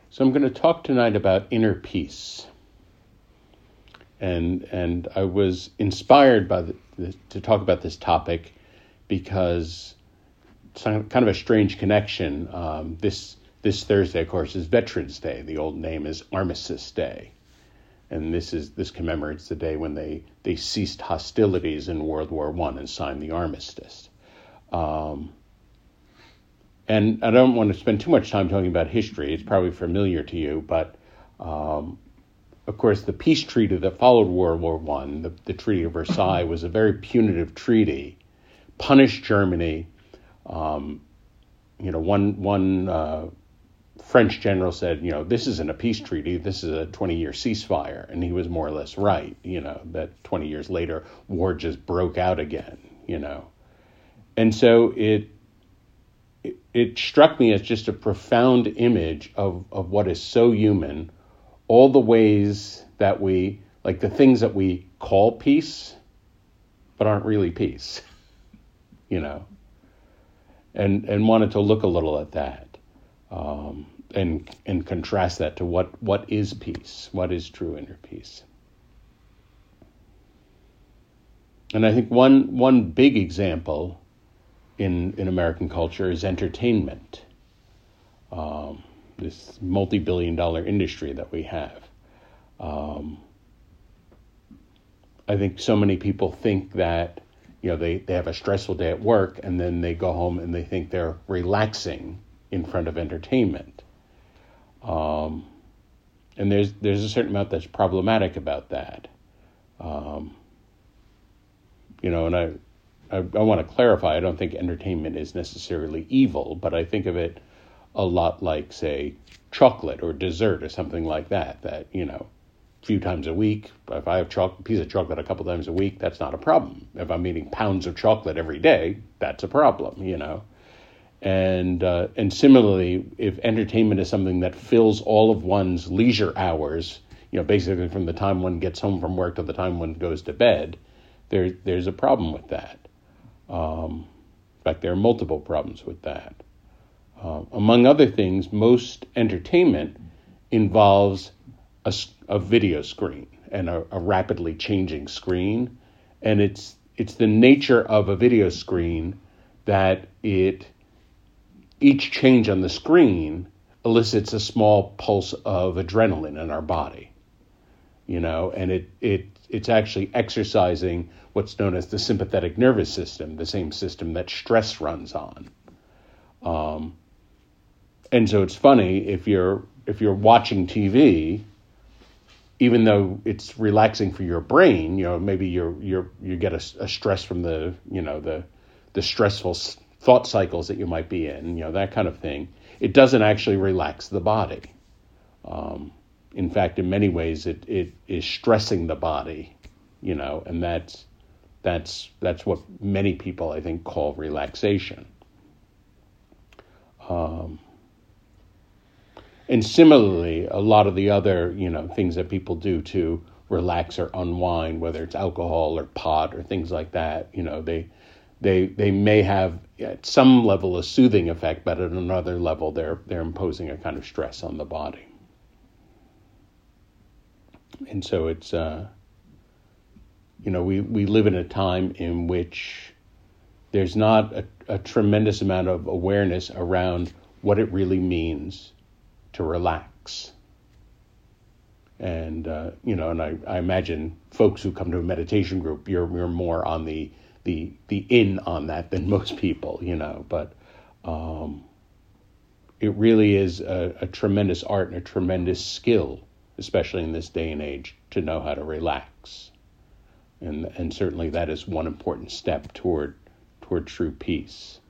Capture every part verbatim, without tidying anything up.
So I'm going to talk tonight about inner peace. And and I was inspired by the, the, to talk about this topic because it's kind of a strange connection. Um, this this Thursday, of course, is Veterans Day. The old name is Armistice Day, and this is this commemorates the day when they, they ceased hostilities in World War One and signed the armistice. Um, and I don't want to spend too much time talking about history. It's probably familiar to you, but um, of course, the peace treaty that followed World War One, the, the Treaty of Versailles, was a very punitive treaty, punished Germany. Um, you know, one one uh, French general said, you know, this isn't a peace treaty, this is a twenty-year ceasefire, and he was more or less right. You know, that twenty years later, war just broke out again. You know, and so it. It, it struck me as just a profound image of, of what is so human, all the ways that we, like the things that we call peace, but aren't really peace, you know, and and wanted to look a little at that um, and and contrast that to what, what is peace, what is true inner peace. And I think one one big example in in American culture is entertainment, um, this multi-billion dollar industry that we have. Um, I think so many people think that, you know, they, they have a stressful day at work and then they go home and they think they're relaxing in front of entertainment. Um, and there's there's a certain amount that's problematic about that. Um, you know, and I I, I want to clarify, I don't think entertainment is necessarily evil, but I think of it a lot like, say, chocolate or dessert or something like that, that, you know, a few times a week, if I have a piece of chocolate a couple times a week, that's not a problem. If I'm eating pounds of chocolate every day, that's a problem, you know. And uh, and similarly, if entertainment is something that fills all of one's leisure hours, you know, basically from the time one gets home from work to the time one goes to bed, there there's a problem with that. Um, in fact, there are multiple problems with that. Uh, among other things, most entertainment involves a, a video screen and a, a rapidly changing screen. And it's it's the nature of a video screen that it each change on the screen elicits a small pulse of adrenaline in our body. You know, and it it it's actually exercising what's known as the sympathetic nervous system, the same system that stress runs on. Um, and so it's funny, if you're if you're watching T V, even though it's relaxing for your brain, you know, maybe you're you're you get a, a stress from the you know the the stressful thought cycles that you might be in, you know, that kind of thing. It doesn't actually relax the body. Um, in fact, in many ways, it it is stressing the body, you know, and that's. That's that's what many people, I think, call relaxation. Um, and similarly, a lot of the other, you know, things that people do to relax or unwind, whether it's alcohol or pot or things like that, you know, they they they may have at some level a soothing effect, but at another level, they're they're imposing a kind of stress on the body. And so it's. Uh, You know, we, we live in a time in which there's not a, a tremendous amount of awareness around what it really means to relax. And, uh, you know, and I, I imagine folks who come to a meditation group, you're, you're more on the, the, the in on that than most people, you know, but um, it really is a, a tremendous art and a tremendous skill, especially in this day and age, to know how to relax. And and certainly that is one important step toward toward true peace.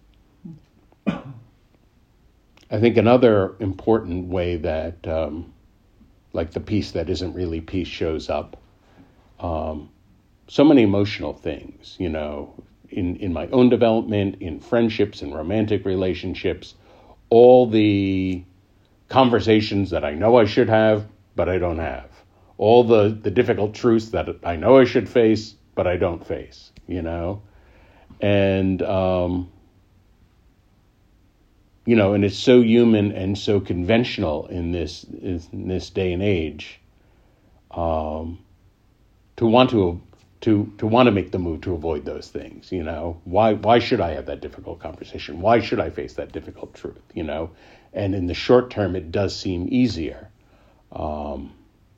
I think another important way that, um, like the peace that isn't really peace shows up, um, so many emotional things, you know, in, in my own development, in friendships and romantic relationships, all the conversations that I know I should have, but I don't have. All the, the difficult truths that I know I should face, but I don't face, you know. And um, you know, and it's so human and so conventional in this in this day and age, um, to want to to to want to make the move to avoid those things. You know, why why should I have that difficult conversation? Why should I face that difficult truth? You know, and in the short term, it does seem easier. Um,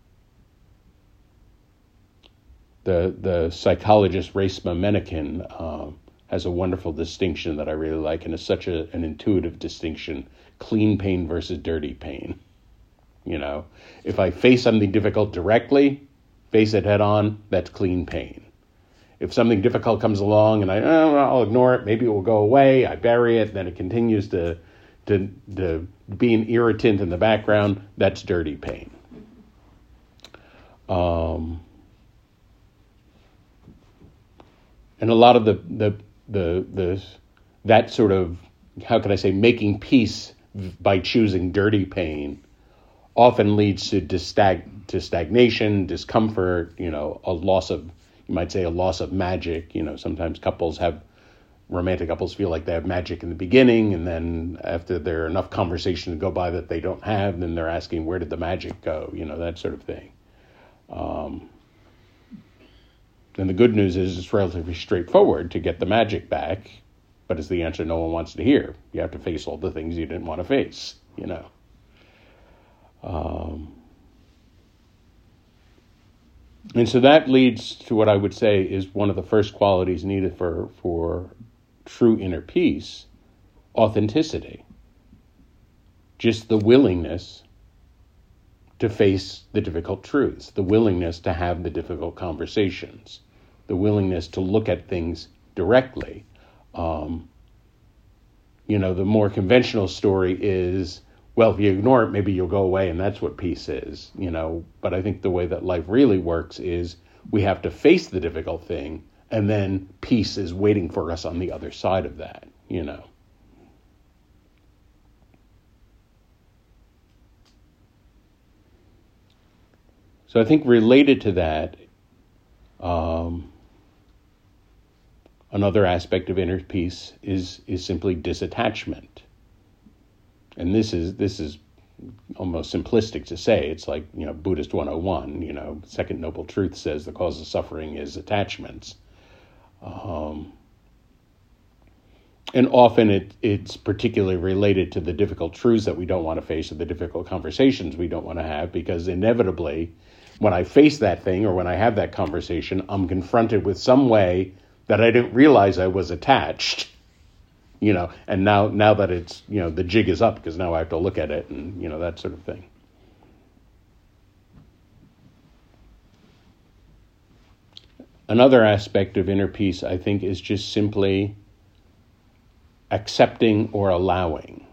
the the psychologist Resmaa Menakem um, has a wonderful distinction that I really like, and it's such a, an intuitive distinction: clean pain versus dirty pain. You know, if I face something difficult directly, face it head on, that's clean pain. If something difficult comes along and I, oh, I'll ignore it, maybe it will go away, I bury it, then it continues to, to, to be an irritant in the background, that's dirty pain. Um, and a lot of the, the, the, the, that sort of, how can I say, making peace by choosing dirty pain often leads to distag- to stagnation, discomfort, you know, a loss of, you might say a loss of magic. You know, sometimes couples have, romantic couples feel like they have magic in the beginning, and then after there are enough conversations to go by that they don't have, then they're asking, where did the magic go? You know, that sort of thing. Um, and the good news is it's relatively straightforward to get the magic back, but it's the answer no one wants to hear. You have to face all the things you didn't want to face, you know. Um, and so that leads to what I would say is one of the first qualities needed for, for true inner peace: authenticity. Just the willingness to face the difficult truths, the willingness to have the difficult conversations, the willingness to look at things directly. Um, you know, the more conventional story is, well, if you ignore it, maybe you'll go away, and that's what peace is, you know. But I think the way that life really works is we have to face the difficult thing, and then peace is waiting for us on the other side of that, you know. So I think related to that, um, another aspect of inner peace is is simply disattachment. And this is this is almost simplistic to say. It's like, you know, Buddhist one oh one, you know, Second Noble Truth says the cause of suffering is attachments. Um, and often it it's particularly related to the difficult truths that we don't want to face, or the difficult conversations we don't want to have, because inevitably when I face that thing or when I have that conversation, I'm confronted with some way that I didn't realize I was attached. You know, and now now that it's, you know, the jig is up, because now I have to look at it and, you know, that sort of thing. Another aspect of inner peace, I think, is just simply accepting or allowing.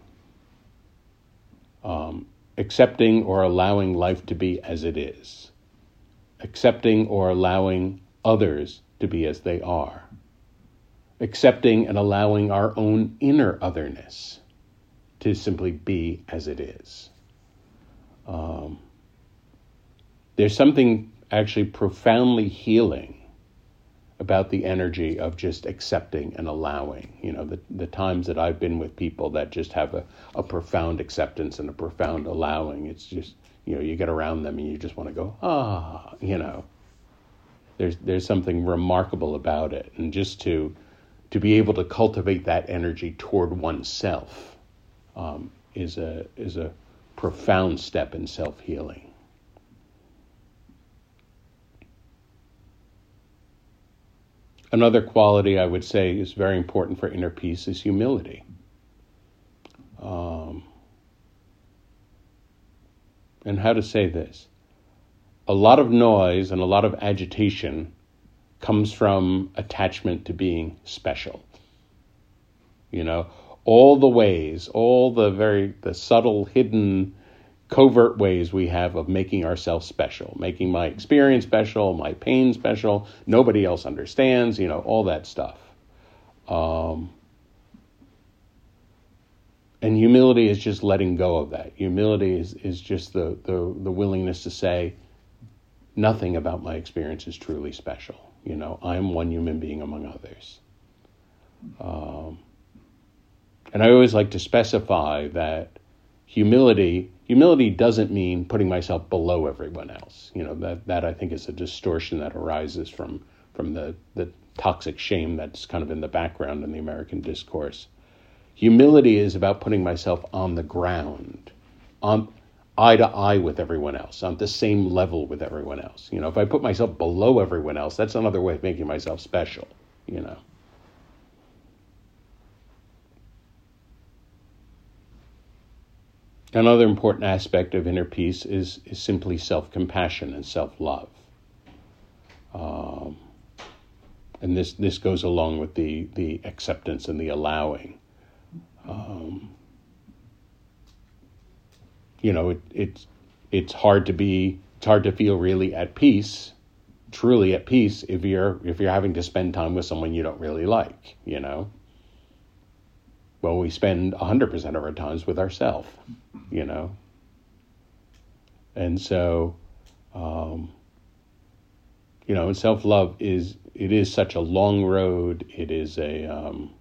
Um, accepting or allowing life to be as it is. Accepting or allowing others to be as they are. Accepting and allowing our own inner otherness to simply be as it is. Um, there's something actually profoundly healing about the energy of just accepting and allowing. You know, the, the times that I've been with people that just have a, a profound acceptance and a profound allowing, it's just, you know, you get around them and you just want to go, ah, you know. There's there's something remarkable about it. And just to to be able to cultivate that energy toward oneself um, is a is a profound step in self-healing. Another quality I would say is very important for inner peace is humility. Um, and how to say this? A lot of noise and a lot of agitation comes from attachment to being special. You know, all the ways, all the very, the subtle, hidden, covert ways we have of making ourselves special, making my experience special, my pain special, nobody else understands, you know, all that stuff. Um, and humility is just letting go of that. Humility is, is just the, the, the willingness to say, nothing about my experience is truly special. You know, I'm one human being among others. Um, And I always like to specify that humility, humility doesn't mean putting myself below everyone else. You know, that, that I think is a distortion that arises from, from the, the toxic shame that's kind of in the background in the American discourse. Humility is about putting myself on the ground, on eye to eye with everyone else, on the same level with everyone else. You know, if I put myself below everyone else, that's another way of making myself special, you know. Another important aspect of inner peace is, is simply self-compassion and self-love. Um, and this, this goes along with the, the acceptance and the allowing. Um, you know, it, it's, it's hard to be, it's hard to feel really at peace, truly at peace, if you're, if you're having to spend time with someone you don't really like, you know. Well, we spend one hundred percent of our times with ourselves, you know. And so, um, you know, self-love is, it is such a long road. It is a, um,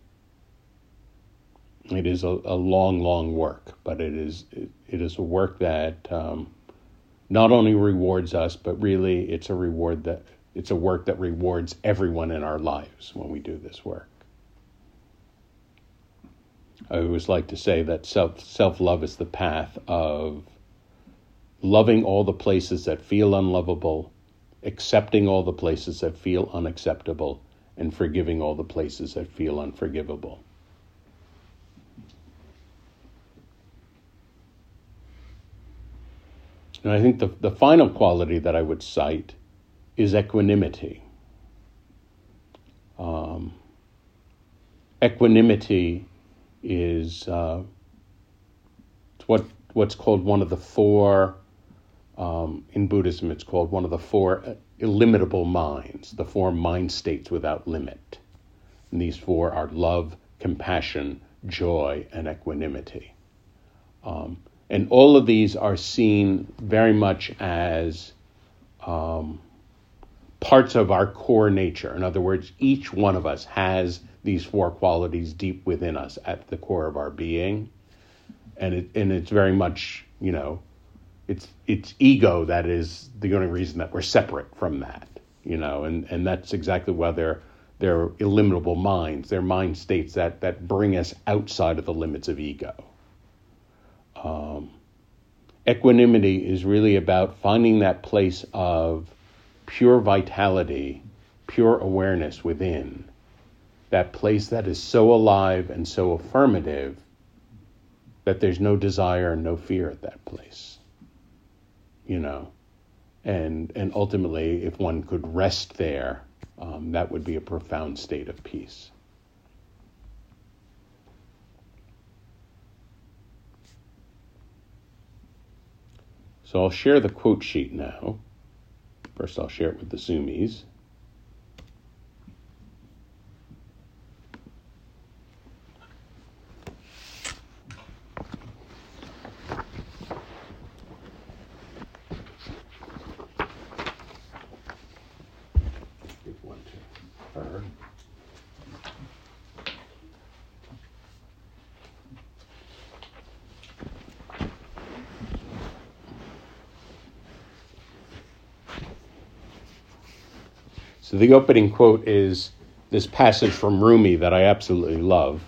it is a, a long, long work, but it is, it, it is a work that um, not only rewards us, but really it's a reward that, it's a work that rewards everyone in our lives when we do this work. I always like to say that self, self-love is the path of loving all the places that feel unlovable, accepting all the places that feel unacceptable, and forgiving all the places that feel unforgivable. And I think the, the final quality that I would cite is equanimity. Um, equanimity is uh, what what's called one of the four, um, in Buddhism it's called one of the four illimitable minds, the four mind states without limit. And these four are love, compassion, joy, and equanimity. Um, and all of these are seen very much as um, parts of our core nature. In other words, each one of us has these four qualities deep within us at the core of our being. And it and it's very much, you know, it's it's ego that is the only reason that we're separate from that, you know, and, and that's exactly why they're they're illimitable minds. They're mind states that, that bring us outside of the limits of ego. Um, equanimity is really about finding that place of pure vitality, pure awareness within, that place that is so alive and so affirmative that there's no desire and no fear at that place, you know. And and ultimately, if one could rest there, um, that would be a profound state of peace. So I'll share the quote sheet now. First, I'll share it with the Zoomies. So the opening quote is this passage from Rumi that I absolutely love.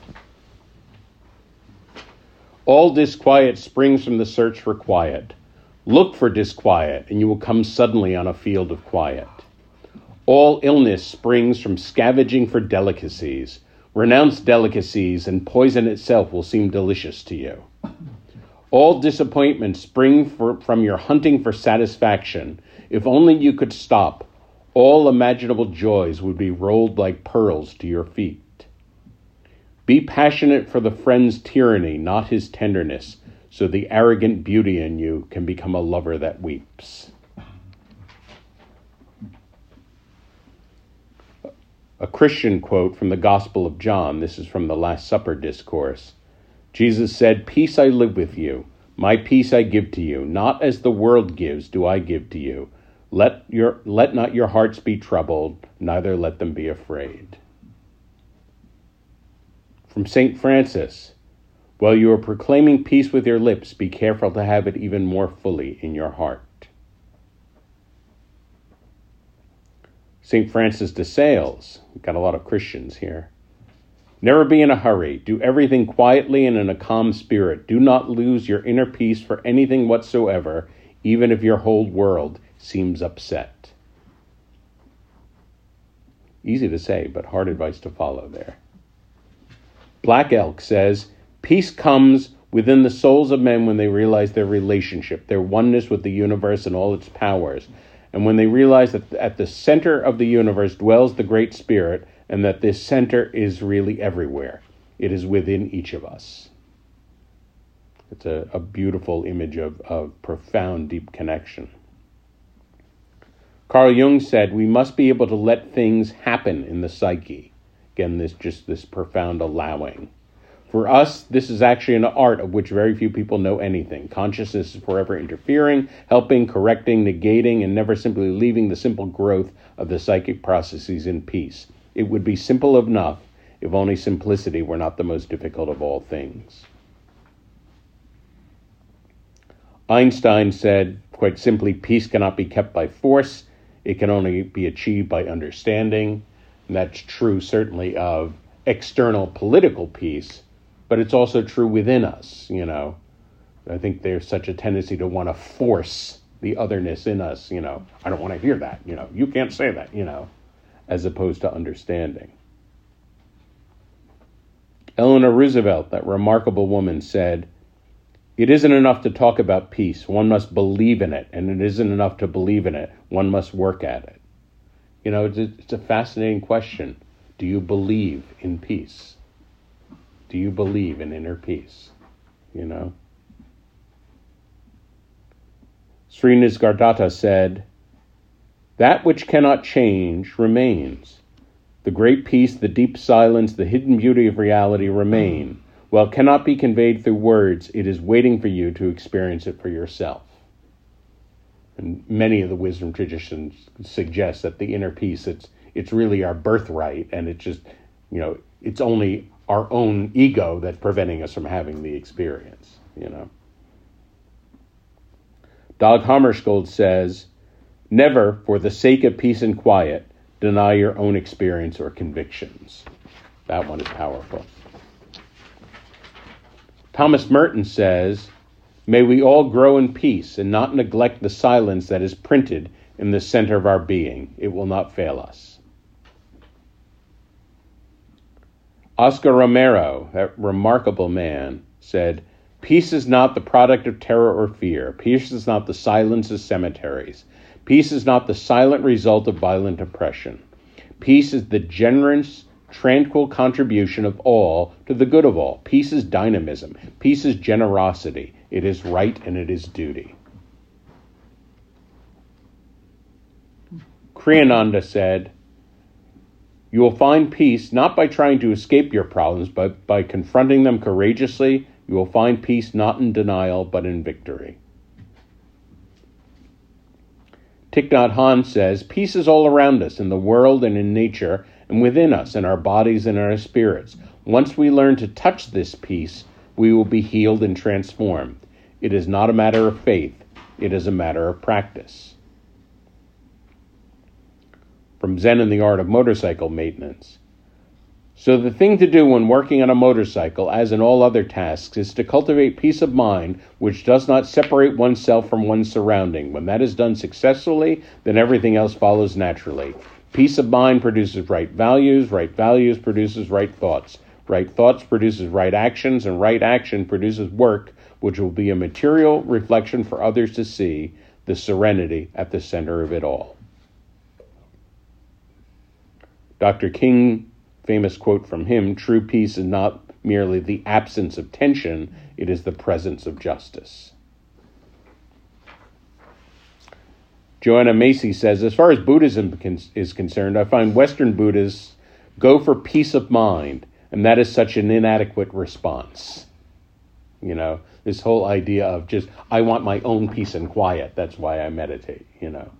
All disquiet springs from the search for quiet. Look for disquiet, and you will come suddenly on a field of quiet. All illness springs from scavenging for delicacies. Renounce delicacies, and poison itself will seem delicious to you. All disappointment spring for, from your hunting for satisfaction. If only you could stop, all imaginable joys would be rolled like pearls to your feet. Be passionate for the friend's tyranny, not his tenderness, so the arrogant beauty in you can become a lover that weeps. A Christian quote from the Gospel of John, this is from the Last Supper discourse. Jesus said, "Peace I live with you, my peace I give to you, not as the world gives do I give to you. Let your let not your hearts be troubled, neither let them be afraid." From Saint Francis, While you are proclaiming peace with your lips, be careful to have it even more fully in your heart. Saint Francis de Sales, we've got a lot of Christians here. Never be in a hurry. Do everything quietly and in a calm spirit. Do not lose your inner peace for anything whatsoever, even if your whole world seems upset. Easy to say, but hard advice to follow there. Black Elk says, peace comes within the souls of men when they realize their relationship, their oneness with the universe and all its powers, and when they realize that at the center of the universe dwells the Great Spirit, and that this center is really everywhere. It is within each of us. It's a, a beautiful image of, of profound, deep connection. Carl Jung said, we must be able to let things happen in the psyche. Again, this just this profound allowing. For us, this is actually an art of which very few people know anything. Consciousness is forever interfering, helping, correcting, negating, and never simply leaving the simple growth of the psychic processes in peace. It would be simple enough if only simplicity were not the most difficult of all things. Einstein said, quite simply, peace cannot be kept by force. It can only be achieved by understanding. And that's true, certainly, of external political peace, but it's also true within us, you know. I think there's such a tendency to want to force the otherness in us, you know. I don't want to hear that, you know. You can't say that, you know, as opposed to understanding. Eleanor Roosevelt, that remarkable woman, said, it isn't enough to talk about peace. One must believe in it, and it isn't enough to believe in it. One must work at it. You know, it's a, it's a fascinating question. Do you believe in peace? Do you believe in inner peace? You know? Sri Nisargadatta said, that which cannot change remains. The great peace, the deep silence, the hidden beauty of reality remain. While it cannot be conveyed through words, it is waiting for you to experience it for yourself. And many of the wisdom traditions suggest that the inner peace, it's it's really our birthright, and it's just, you know, it's only our own ego that's preventing us from having the experience, you know. Dag Hammarskjöld says, never, for the sake of peace and quiet, deny your own experience or convictions. That one is powerful. Thomas Merton says, may we all grow in peace and not neglect the silence that is printed in the center of our being. It will not fail us. Oscar Romero, that remarkable man, said, peace is not the product of terror or fear. Peace is not the silence of cemeteries. Peace is not the silent result of violent oppression. Peace is the generous, tranquil contribution of all to the good of all. Peace is dynamism. Peace is generosity. It is right and it is duty. Kriyananda said, you will find peace not by trying to escape your problems, but by confronting them courageously. You will find peace not in denial, but in victory. Thich Nhat Hanh says, peace is all around us in the world and in nature and within us, in our bodies and our spirits. Once we learn to touch this peace, we will be healed and transformed. It is not a matter of faith. It is a matter of practice. From Zen and the Art of Motorcycle Maintenance. So the thing to do when working on a motorcycle, as in all other tasks, is to cultivate peace of mind, which does not separate oneself from one's surrounding. When that is done successfully, then everything else follows naturally. Peace of mind produces right values, right values produces right thoughts. Right thoughts produces right actions, and right action produces work, which will be a material reflection for others to see, the serenity at the center of it all. Doctor King, famous quote from him, true peace is not merely the absence of tension, it is the presence of justice. Joanna Macy says, as far as Buddhism is concerned, I find Western Buddhists go for peace of mind, and that is such an inadequate response. You know, this whole idea of just, I want my own peace and quiet, that's why I meditate, you know.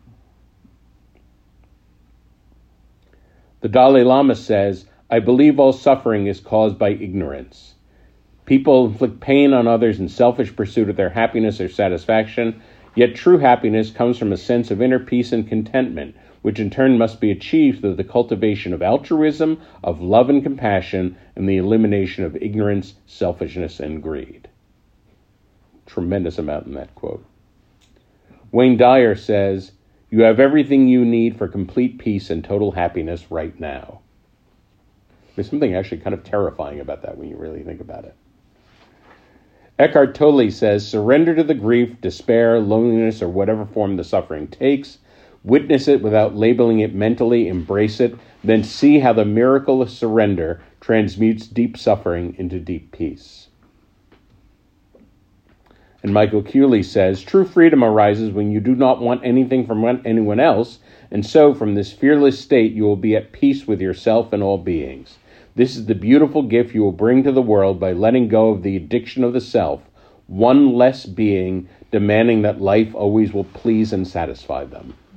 The Dalai Lama says, I believe all suffering is caused by ignorance. People inflict pain on others in selfish pursuit of their happiness or satisfaction, yet true happiness comes from a sense of inner peace and contentment, which in turn must be achieved through the cultivation of altruism, of love and compassion, and the elimination of ignorance, selfishness, and greed. Tremendous amount in that quote. Wayne Dyer says, "You have everything you need for complete peace and total happiness right now." There's something actually kind of terrifying about that when you really think about it. Eckhart Tolle says, "Surrender to the grief, despair, loneliness, or whatever form the suffering takes. Witness it without labeling it mentally, embrace it, then see how the miracle of surrender transmutes deep suffering into deep peace." And Michael Cooley says, "True freedom arises when you do not want anything from anyone else, and so from this fearless state you will be at peace with yourself and all beings. This is the beautiful gift you will bring to the world by letting go of the addiction of the self, one less being demanding that life always will please and satisfy them."